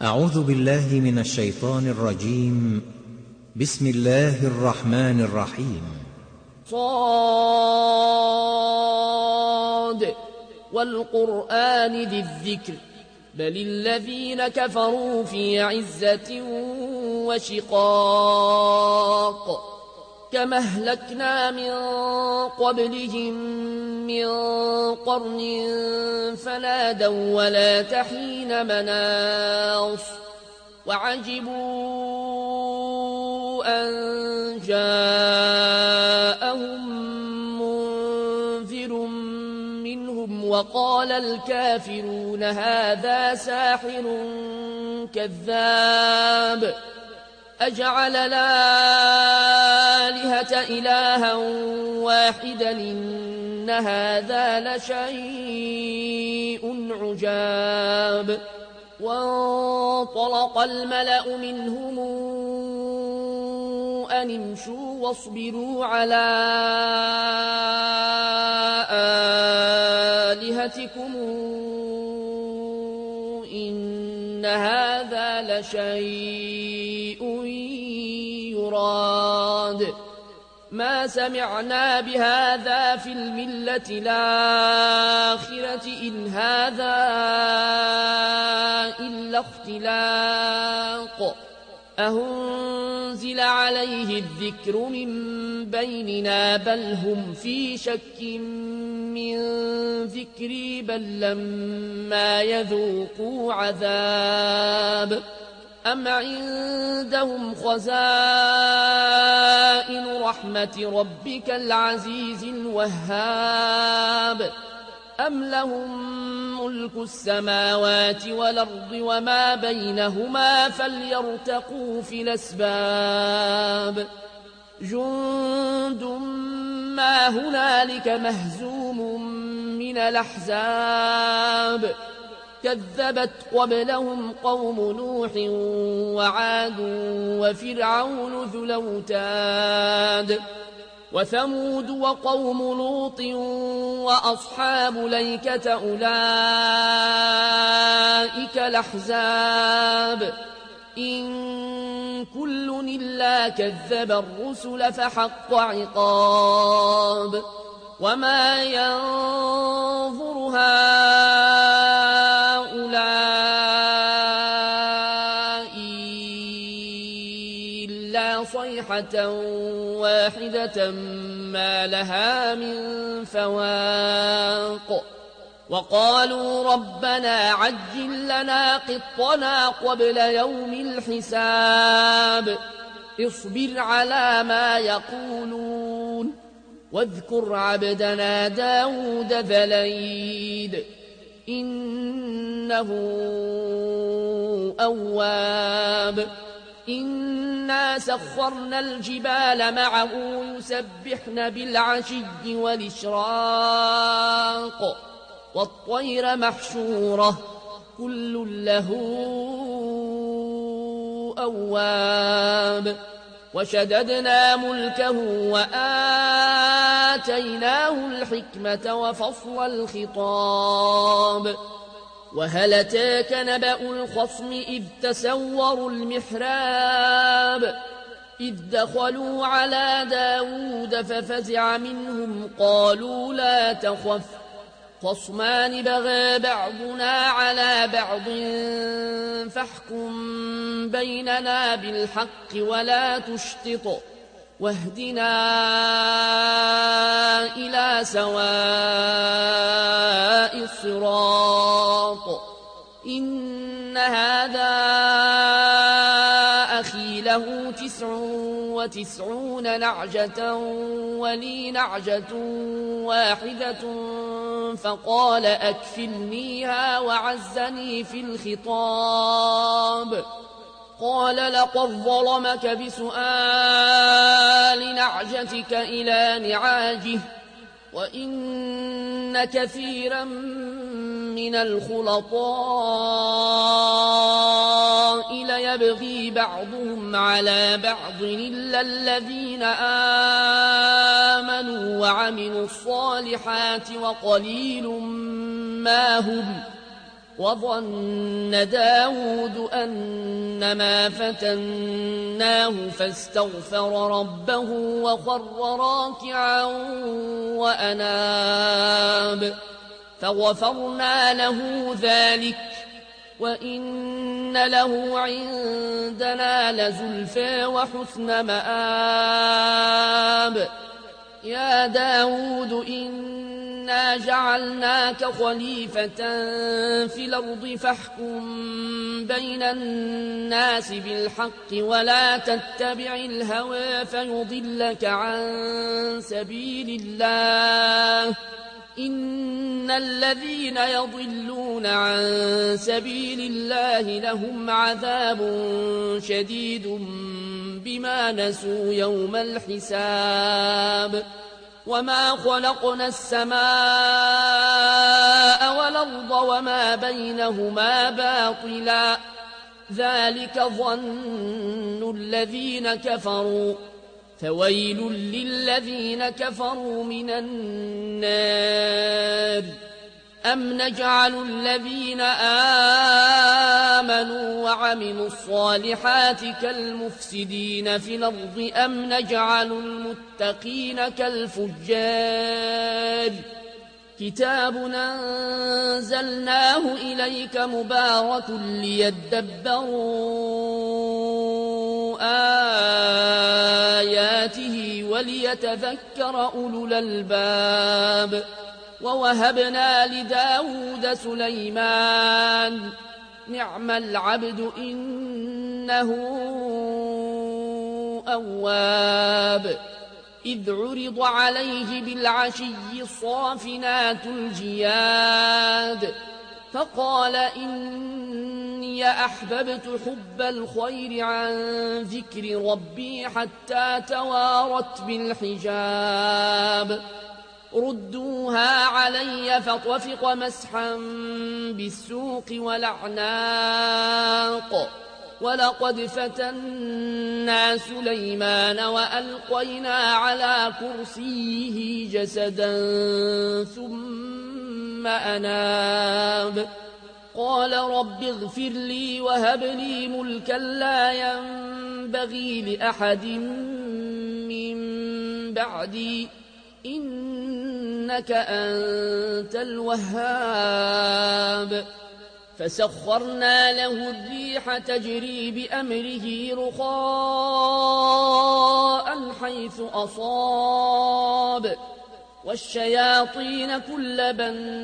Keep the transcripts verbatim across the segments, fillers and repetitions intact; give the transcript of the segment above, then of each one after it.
أعوذ بالله من الشيطان الرجيم. بسم الله الرحمن الرحيم. صاد والقرآن ذي الذكر بل الذين كفروا في عزة وشقاق كما أهلكنا من قبلهم من قرن فنادوا ولا تحين مناص وعجبوا أن جاءهم منذر منهم وقال الكافرون هذا ساحر كذاب أجعل الآلهة إلها واحدا إن هذا لشيء عجاب وانطلق الملأ منهم أن امشوا واصبروا على آلهتكم إن هذا لشيء يراد ما سمعنا بهذا في الملة الآخرة إن هذا إلا اختلاق أهنزل عليه الذكر من بيننا بل هم في شك من ذكري بل لما يذوقوا عذاب أم عندهم خزائن رحمة ربك العزيز الوهاب أم لهم ملك السماوات والأرض وما بينهما فليرتقوا في الأسباب جند ما هنالك مهزوم من الأحزاب كذبت قبلهم قوم نوح وعاد وفرعون ذو الأوتاد وثمود وقوم لوط وأصحاب الأيكة أولئك الأحزاب إن كل إلا كذب الرسل فحق عقاب وما ينظر هؤلاء إلا صيحة واحدة ما لها من فواق وقالوا ربنا عجل لنا قطنا قبل يوم الحساب اصبر على ما يقولون واذكر عبدنا داود ذا الأيد إنه أواب إنا سخرنا الجبال معه يسبحن بالعشي والإشراق والطير محشورة كل له أواب وشددنا ملكه وآتيناه الحكمة وفصل الخطاب وهل أتاك نبأ الخصم إذ تسوروا المحراب إذ دخلوا على داود ففزع منهم قالوا لا تخف خصمان بغى بعضنا على بعض فاحكم بيننا بالحق ولا تشطط واهدنا إلى سواء الصراط إن هذا أخي له تسع وتسعون نعجة ولي نعجة واحدة فقال أكفلنيها وعزني في الخطاب قال لقد ظلمك بسؤال نعجتك إلى نعاجه وإن كثيرا من الخلطاء ليبغي بعضهم على بعض إلا الذين آمنوا وعملوا الصالحات وقليل ما هم وظن داود أنما فتناه فاستغفر ربه وخر راكعا وأناب فغفرنا له ذلك وإن له عندنا لزلفى وحسن مآب يا داود إنا جعلناك خليفة في الأرض فاحكم بين الناس بالحق ولا تتبع الهوى فيضلك عن سبيل الله إن الذين يضلون عن سبيل الله لهم عذاب شديد بما نسوا يوم الحساب وما خلقنا السماء والأرض وما بينهما باطلا ذلك ظن الذين كفروا فويل للذين كفروا من النار أم نجعل الذين آمنوا وعملوا الصالحات كالمفسدين في الأرض أم نجعل المتقين كالفجار كتاب أنزلناه إليك مبارك ليدبروا آياته وليتذكر أولو الألباب ووهبنا لداود سليمان نعم العبد إنه أواب إذ عرض عليه بالعشي الصافنات الجياد فقال إني أحببت حب الخير عن ذكر ربي حتى توارت بالحجاب ردوها علي فطفق مسحا بالسوق والأعناق ولقد فتنا سليمان وألقينا على كرسيه جسدا ثم أناب قال رب اغفر لي وهب لي ملكا لا ينبغي لأحد من بعدي إنك أنت الوهاب فسخرنا له الريح تجري بأمره رخاء حيث أصاب والشياطين كل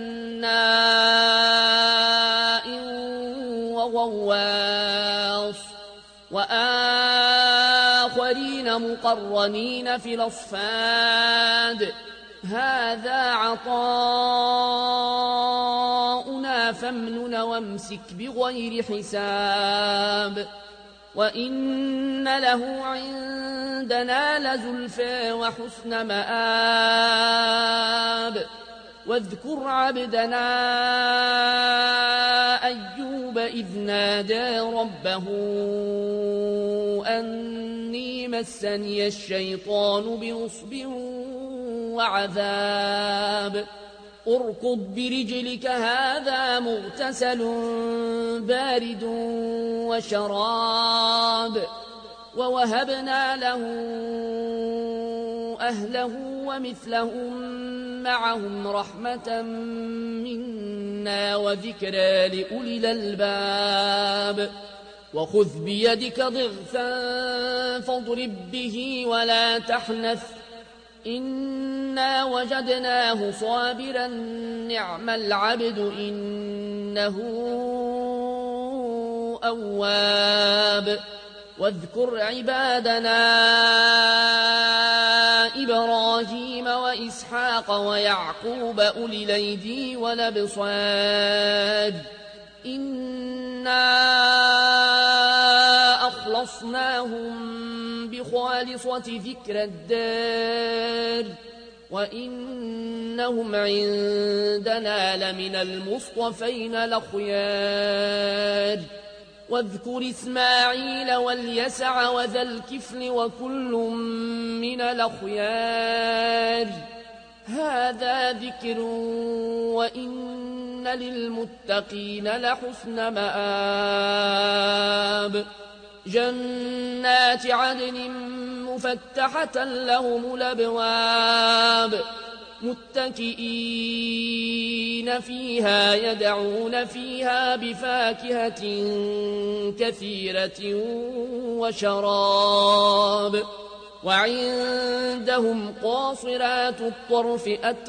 بناء وغواص وآخرين مقرنين في الأصفاد هذا عطاؤنا فامنن وامسك بغير حساب وإن له عندنا لزلفى وحسن مآب واذكر عبدنا أيوب إذ نادى ربه أني مسني الشيطان بنصب وعذاب اركض برجلك هذا مغتسل بارد وشراب ووهبنا له أهله ومثلهم معهم رحمة منا وذكرى لأولي الألباب وخذ بيدك ضغثا فاضرب به ولا تحنث إنا وجدناه صابرا نعم العبد إنه أواب واذكر عبادنا إبراهيم وإسحاق ويعقوب أولي الأيدي والأبصار إنا أخلصناهم بخالصة ذكر الدار وإنهم عندنا لمن المصطفين الأخيار واذكر إسماعيل واليسع وذا الكفل وكل من الأخيار هذا ذكر وإن للمتقين لحسن مآب جنات عدن مفتحة لهم الأبواب متكئين فيها يدعون فيها بفاكهة كثيرة وشراب وعندهم قاصرات الطرف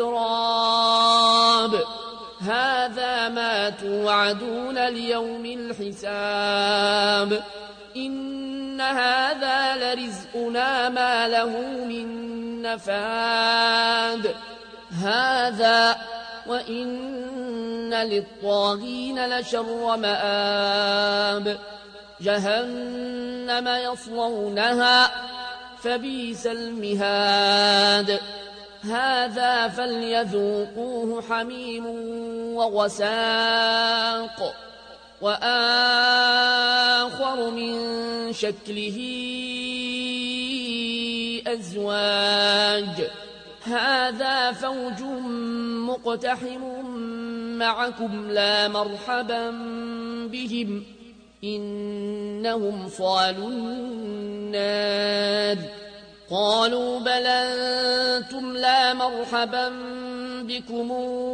أتراب هذا ما توعدون ليوم الحساب إن هذا لرزقنا ما له من نفاد هذا وإن للطاغين لشر مآب جهنم يصلونها فبئس المهاد هذا فليذوقوه حميم وغساق وآخر من شكله أزواج هذا فوج مقتحم معكم لا مرحبا بهم إنهم صالوا النار قالوا بل أنتم لا مرحبا بكم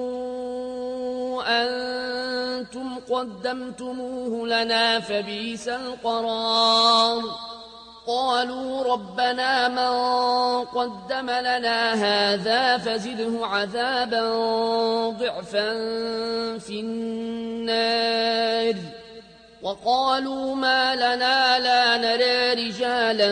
أنتم قدمتموه لنا فبئس القرار قالوا ربنا من قدم لنا هذا فزده عذابا ضعفا في النار وقالوا ما لنا لا نرى رجالا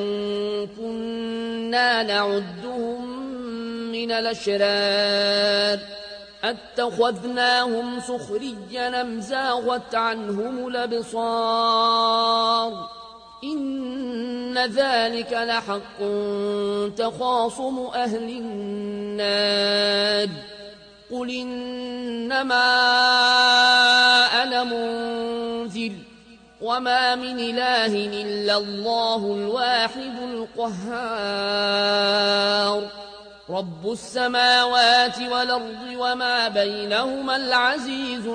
كنا نعدهم من الأشرار أتخذناهم سخريا أم زاغت عنهم الأبصار إن ذلك لحق تخاصم أهل النار قل إنما أنا منذر وما من إله إلا الله الواحد القهار رب السماوات والأرض وما بينهما العزيز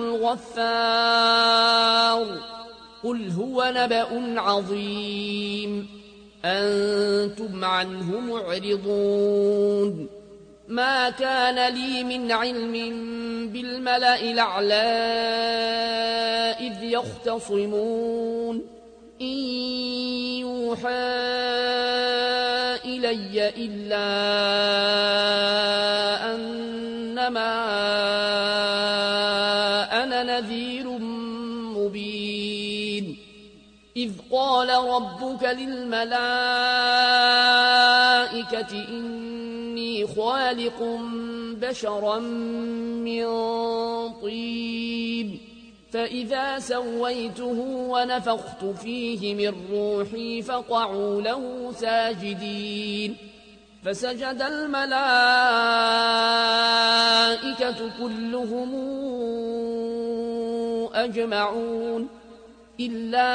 الغفار قل هو نبأ عظيم أنتم عنه معرضون ما كان لي من علم بالملأ الأعلى إذ يختصمون إن يوحى إلي إلا أنما أنا نذير مبين إذ قال ربك للملائكة إني خالق بشرا من طين فإذا سويته ونفخت فيه من روحي فقعوا له ساجدين فسجد الملائكة كلهم أجمعون إلا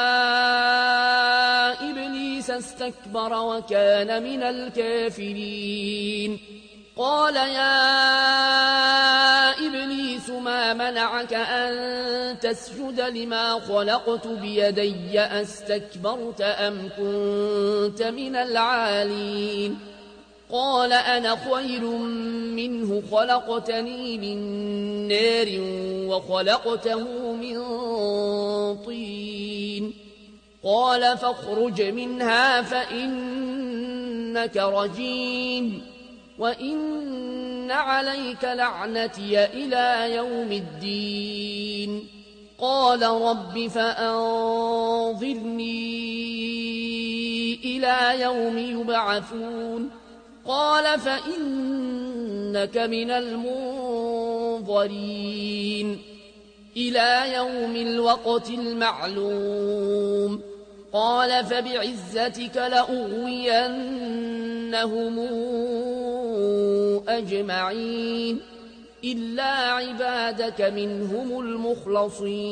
إبليس استكبر وكان من الكافرين قال يا إبليس ما منعك أن تسجد لما خلقت بيدي أستكبرت أم كنت من العالين قال أنا خير منه خلقتني من نار وخلقته من طين قال فاخرج منها فإنك رجيم وإن عليك لعنتي إلى يوم الدين قال رب فأنظرني إلى يوم يبعثون قال فإنك من المنظرين إلى يوم الوقت المعلوم قال فبعزتك لأغوينهم أجمعين إلا عبادك منهم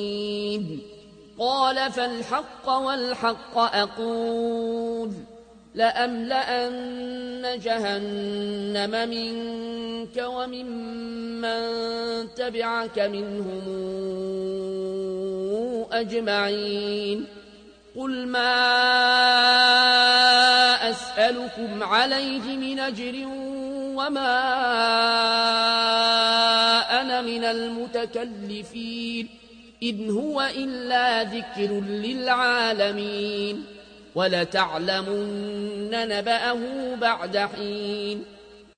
المخلصين قال فالحق والحق أقول لأملأن جهنم منك وممن تبعك منهم أجمعين قل ما أسألكم عليه من أجر وما أنا من المتكلفين إن هو إلا ذكر للعالمين ولتعلمن نبأه بعد حين